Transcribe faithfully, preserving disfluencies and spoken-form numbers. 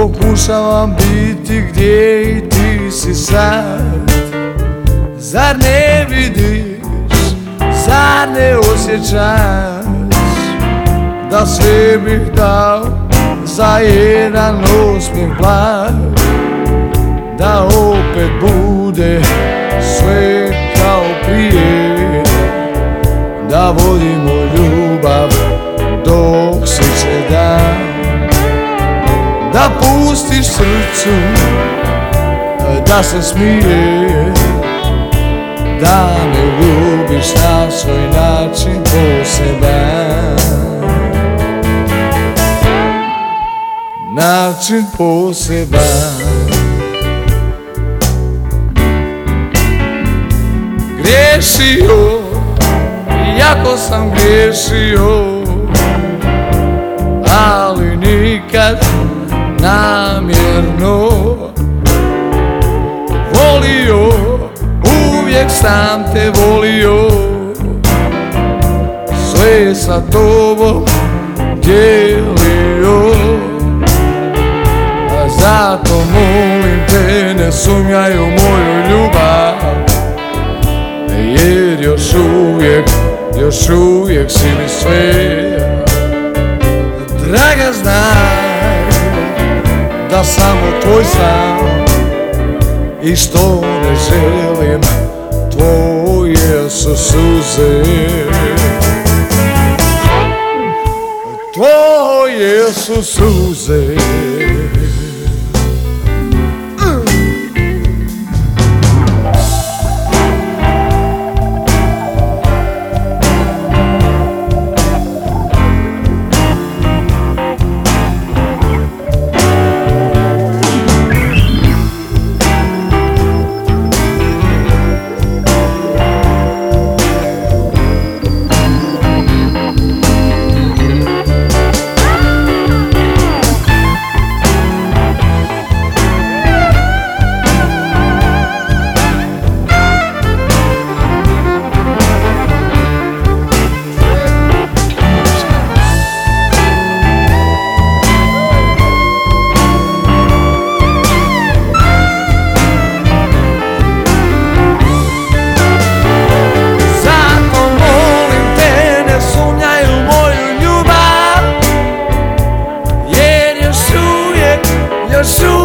Pokušavam biti gdje i ti si sad. Zar ne vidiš, zar ne osjećaš da sve bih dao za jedan osmijeh blag, da opet bude sve kao prije, da vodimo ljubav dok sviće dan, da pustiš srcu da se smije, da me ljubiš na svoj način poseban, način poseban. Griješio, jako sam griješio, ali nikad namjerno. Volio, uvijek sam te volio, sve sa tobom dijelio. A zato molim te, ne sumnjaj u moju ljubav, jer još uvijek, još uvijek si mi sve. Draga, znaj da samo tvoj sam i što ne želim tvoje su suze, tvoje su suze. Još